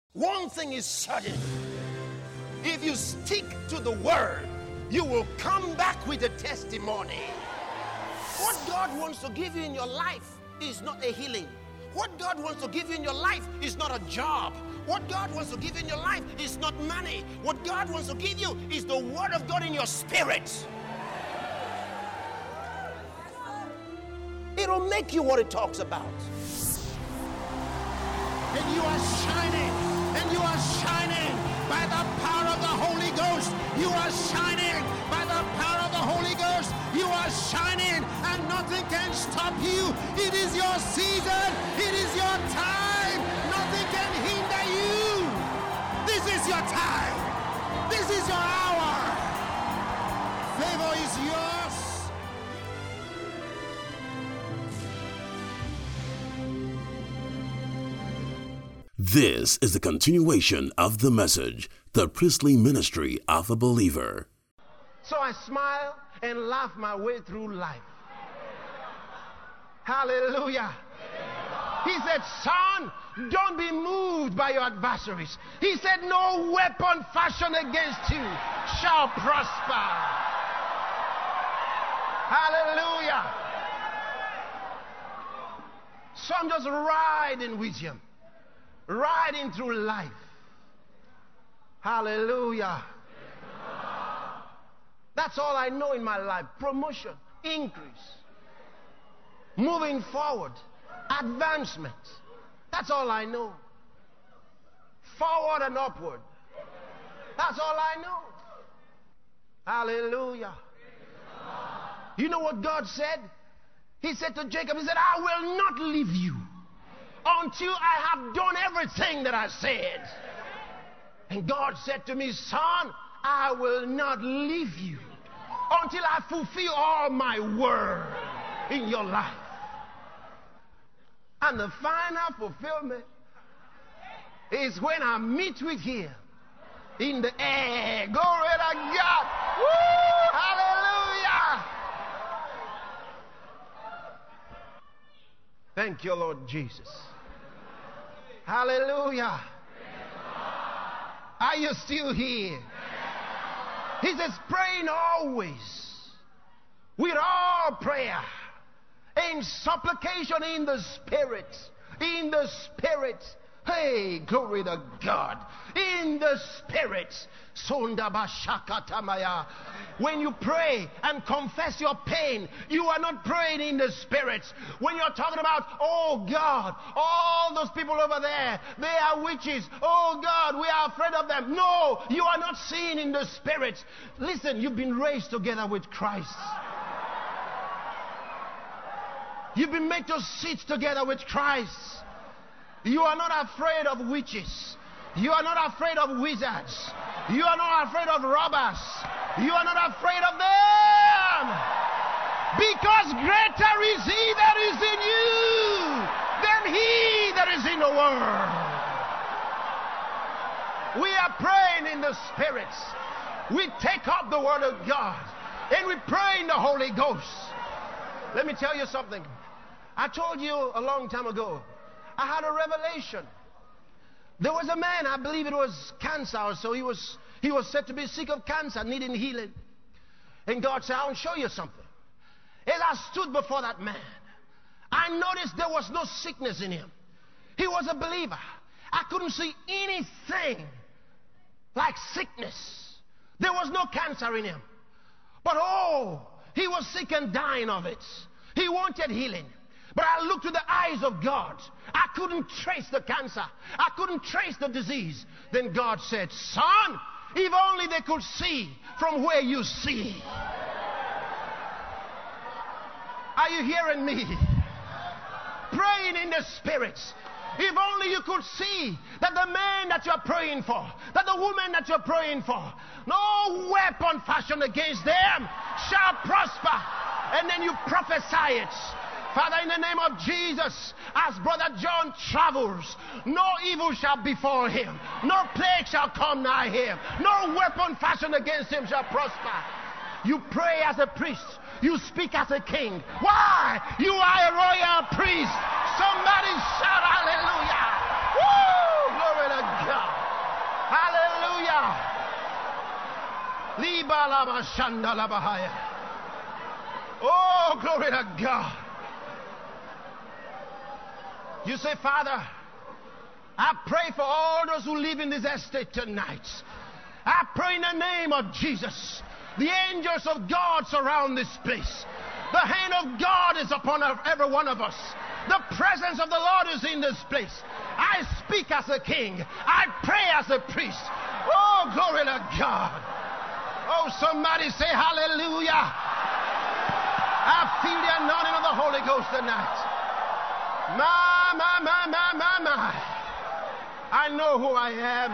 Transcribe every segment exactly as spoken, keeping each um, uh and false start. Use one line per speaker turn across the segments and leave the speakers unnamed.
One thing is certain. If you stick to the word, you will come back with a testimony. What God wants to give you in your life is not a healing. What God wants to give you in your life is not a job. What God wants to give you in your life is not money. What God wants to give you is the word of God in your spirit. It'll make you what it talks about.
And you are shining, and you are shining by the power of the Holy Ghost. You are shining by the power of the Holy Ghost. You are shining, and nothing can stop you. It is your season. It is your time. Nothing can hinder you. This is your time. This is your hour. Favor is yours.
This is the continuation of the message, the priestly ministry of a believer.
So I smile and laugh my way through life. Hallelujah. He said, son, don't be moved by your adversaries. He said, no weapon fashioned against you shall prosper. Hallelujah. So I'm just riding with him. Riding through life. Hallelujah. That's all I know in my life. Promotion, increase, moving forward, advancement. That's all I know. Forward and upward. That's all I know. Hallelujah. You know what God said? He said to Jacob, he said, I will not leave you until I have done everything that I said. And God said to me, son, I will not leave you until I fulfill all my word in your life. And the final fulfillment is when I meet with him in the air. Glory to God. Woo! Hallelujah. Thank you, Lord Jesus. Hallelujah. Are you still here? He says, praying always with all prayer and supplication in the Spirit. In the Spirit. Hey, glory to God. In the Spirit. When you pray and confess your pain, you are not praying in the Spirit. When you're talking about, oh God, all those people over there, they are witches. Oh God, we are afraid of them. No, you are not seeing in the Spirit. Listen, you've been raised together with Christ. You've been made to sit together with Christ. You are not afraid of witches. You are not afraid of wizards. You are not afraid of robbers. You are not afraid of them. Because greater is he that is in you than he that is in the world. We are praying in the Spirit. We take up the word of God and we pray in the Holy Ghost. Let me tell you something. I told you a long time ago, I had a revelation. There was a man, I believe it was cancer, or so he was he was said to be sick of cancer, needing healing. And God said, I'll show you something. As I stood before that man, I noticed there was no sickness in him. He was a believer. I couldn't see anything like sickness. There was no cancer in him. But oh, he was sick and dying of it. He wanted healing. But I looked to the eyes of God. I couldn't trace the cancer. I couldn't trace the disease. Then God said, son, if only they could see from where you see. Are you hearing me? Praying in the Spirit. If only you could see that the man that you're praying for, that the woman that you're praying for, no weapon fashioned against them shall prosper. And then you prophesy it. Father, in the name of Jesus, as Brother John travels, no evil shall befall him. No plague shall come nigh him. No weapon fashioned against him shall prosper. You pray as a priest. You speak as a king. Why? You are a royal priest. Somebody shout hallelujah. Woo! Glory to God. Oh, glory to God. You say, Father, I pray for all those who live in this estate tonight. I pray in the name of Jesus. The angels of God surround this place. The hand of God is upon every one of us. The presence of the Lord is in this place. I speak as a king. I pray as a priest. Oh, glory to God. Oh, somebody say hallelujah. I feel the anointing of the Holy Ghost tonight. My, my, my, my, my, my. I know who I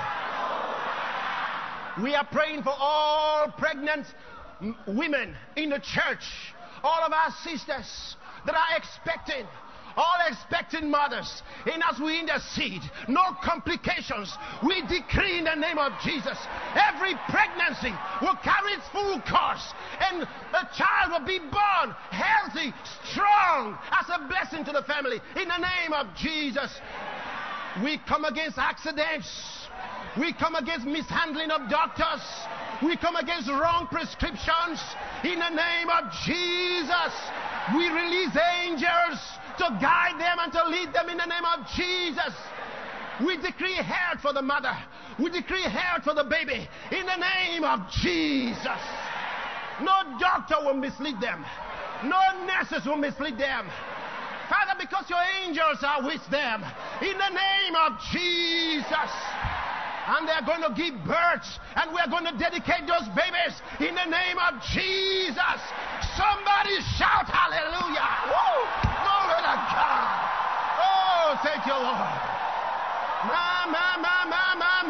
am. We are praying for all pregnant women in the church. All of our sisters that are expecting. All expecting mothers. And as we intercede, no complications. We decree in the name of Jesus, every pregnancy will carry its full course. And a child will be born healthy, strong, as a blessing to the family. In the name of Jesus. We come against accidents. We come against mishandling of doctors. We come against wrong prescriptions. In the name of Jesus, we release angels to guide them and to lead them in the name of Jesus. We decree health for the mother. We decree health for the baby in the name of Jesus. No doctor will mislead them. No nurses will mislead them. Father, because your angels are with them in the name of Jesus. And they're going to give birth, and we're going to dedicate those babies in the name of Jesus. Somebody shout hallelujah. Woo! Glory to God. Oh, thank you, Lord. My, my, my, my, my,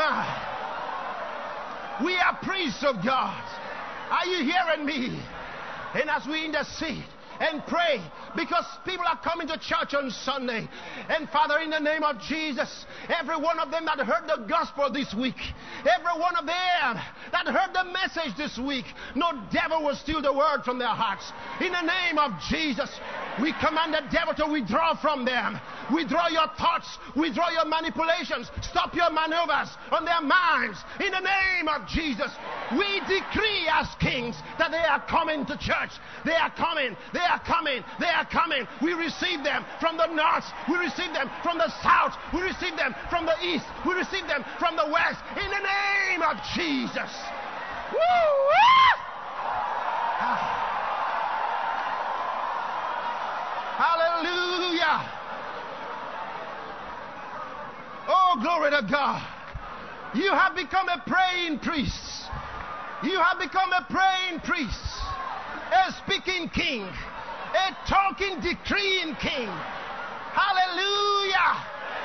my. We are priests of God. Are you hearing me? And as we intercede and pray, because people are coming to church on Sunday. And Father, in the name of Jesus, every one of them that heard the gospel this week, every one of them that heard the message this week, no devil will steal the word from their hearts. In the name of Jesus, we command the devil to withdraw from them. Withdraw your thoughts, withdraw your manipulations, stop your maneuvers on their minds. In the name of Jesus, we decree as kings that they are coming to church. They are coming, they are coming, they are coming. We receive them from the north, we receive them from the south, we receive them from the east, we receive them from the west. In the name of Jesus. Woo! Ah. Hallelujah. Oh, glory to God. You have become a praying priest. You have become a praying priest, a speaking king, a talking, decreeing king. Hallelujah.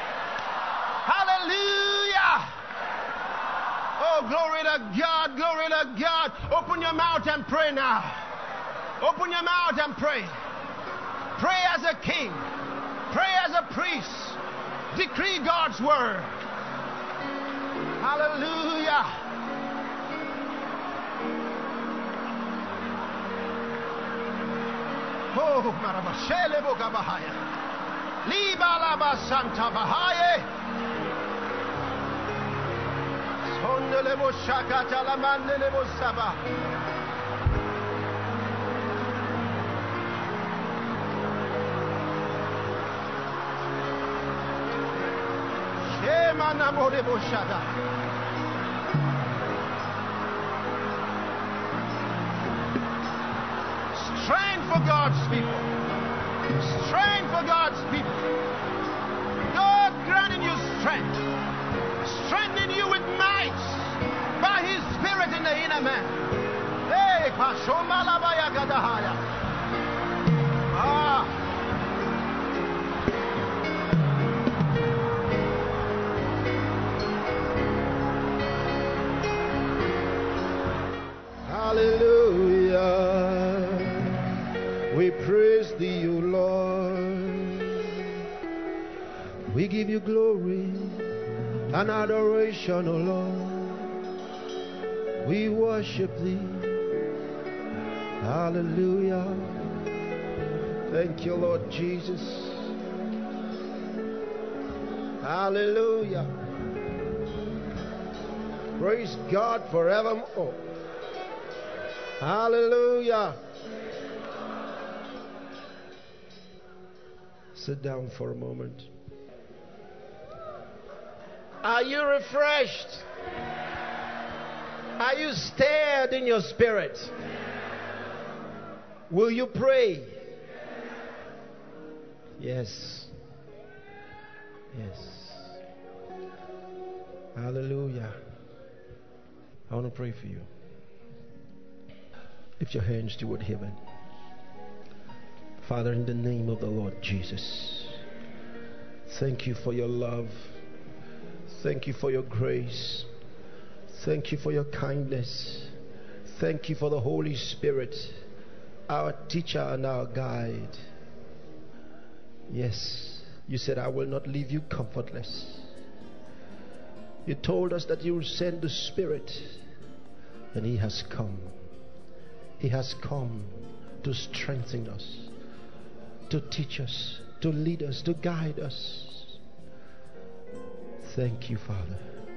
Hallelujah. Oh, glory to God, glory to God. Open your mouth and pray now. Open your mouth and pray. Pray as a king. Pray as a priest. Decree God's word. Hallelujah. Oh, Marabashele Boga Bahaya. Liba Laba Santa Bahaya. Sondelebo Shakata Lamandelebo Saba. Strength for God's people. Strength for God's people. God granting you strength. Strengthening you with might by His Spirit in the inner man. Hey, Pashomalabaya Gadahaya. Ah. Hallelujah. We praise thee, O Lord. We give you glory and adoration, O Lord. We worship thee. Hallelujah. Thank you, Lord Jesus. Hallelujah. Praise God forevermore. Hallelujah. Sit down for a moment. Are you refreshed? Are you stirred in your spirit? Will you pray? Yes. Yes. Hallelujah. I want to pray for you. Lift your hands toward heaven. Father, in the name of the Lord Jesus, thank you for your love. Thank you for your grace. Thank you for your kindness. Thank you for the Holy Spirit, our teacher and our guide. Yes, you said, I will not leave you comfortless. You told us that you will send the Spirit, and He has come. He has come to strengthen us, to teach us, to lead us, to guide us. Thank you, Father.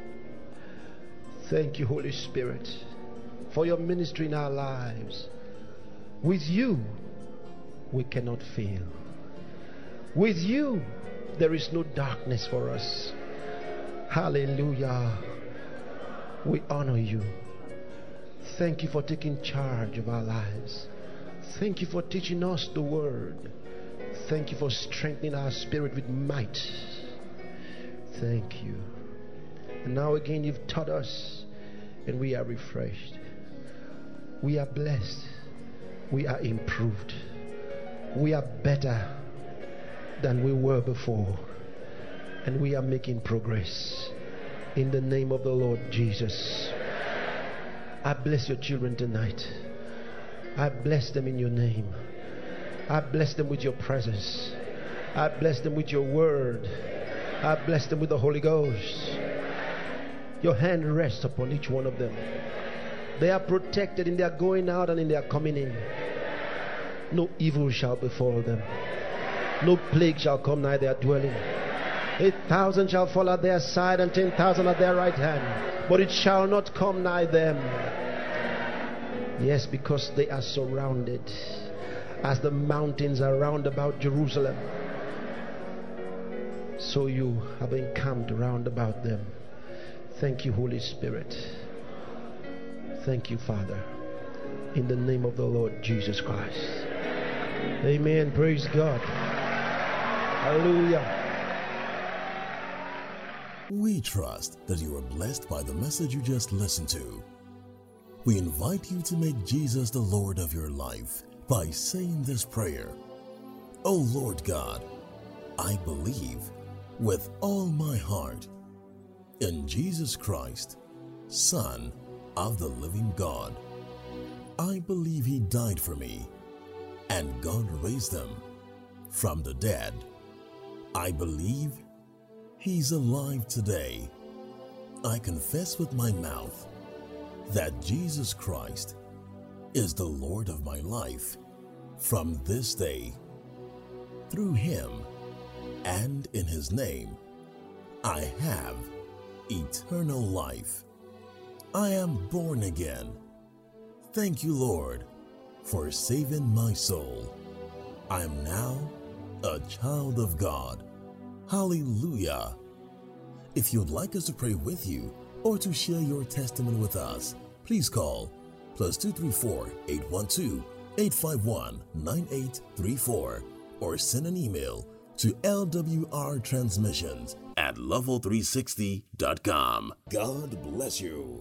Thank you, Holy Spirit, for your ministry in our lives. With you, we cannot fail. With you, there is no darkness for us. Hallelujah. We honor you. Thank you for taking charge of our lives. Thank you for teaching us the word. Thank you for strengthening our spirit with might. Thank you. And now again, you've taught us, and we are refreshed. We are blessed. We are improved. We are better than we were before. And we are making progress. In the name of the Lord Jesus. I bless your children tonight. I bless them in your name. I bless them with your presence. I bless them with your word. I bless them with the Holy Ghost. Your hand rests upon each one of them. They are protected in their going out and in their coming in. No evil shall befall them. No plague shall come nigh their dwelling. A thousand shall fall at their side and ten thousand at their right hand, but it shall not come nigh them. Yes, because they are surrounded as the mountains are round about Jerusalem. So you have encamped round about them. Thank you, Holy Spirit. Thank you, Father. In the name of the Lord Jesus Christ. Amen. Praise God. Hallelujah.
We trust that you are blessed by the message you just listened to. We invite you to make Jesus the Lord of your life by saying this prayer. Oh Lord God, I believe with all my heart in Jesus Christ, Son of the living God. I believe He died for me and God raised Him from the dead. I believe He's alive today. I confess with my mouth that Jesus Christ is the Lord of my life from this day. Through Him and in His name, I have eternal life. I am born again. Thank you, Lord, for saving my soul. I am now a child of God. Hallelujah. If you'd like us to pray with you or to share your testimony with us, please call plus two three four, eight one two, eight five one, nine eight three four or send an email to L W R transmissions at level three sixty dot com. God bless you.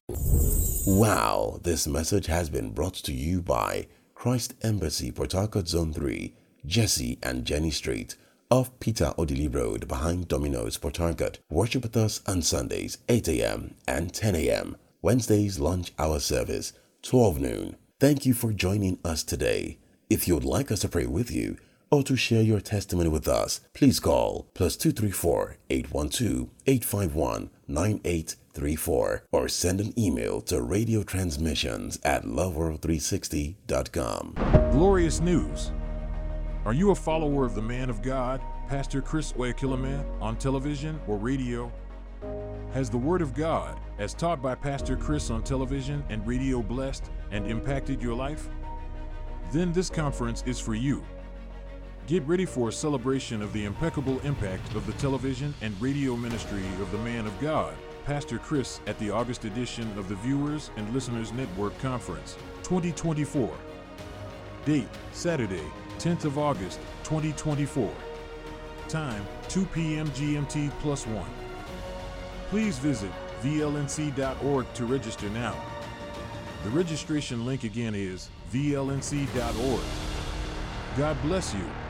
Wow, this message has been brought to you by Christ Embassy, Port Harcourt Zone three, Jesse and Jenny Street, off Peter Odili Road behind Domino's, Port Harcourt. Worship with us on Sundays, eight a.m. and ten a.m. Wednesdays, lunch hour service, twelve noon. Thank you for joining us today. If you would like us to pray with you or to share your testimony with us, please call plus two three four, eight one two, eight five one, nine eight three four or send an email to radio transmissions at love world three sixty dot com.
Glorious news. Are you a follower of the man of God, Pastor Chris Oyakhilome, on television or radio? Has the Word of God, as taught by Pastor Chris on television and radio, blessed and impacted your life? Then this conference is for you. Get ready for a celebration of the impeccable impact of the television and radio ministry of the man of God, Pastor Chris, at the August edition of the Viewers and Listeners Network Conference twenty twenty-four. Date, Saturday, tenth of August, twenty twenty-four. Time, two p.m. G M T plus one. Please visit V L N C dot org to register now. The registration link again is V L N C dot org. God bless you.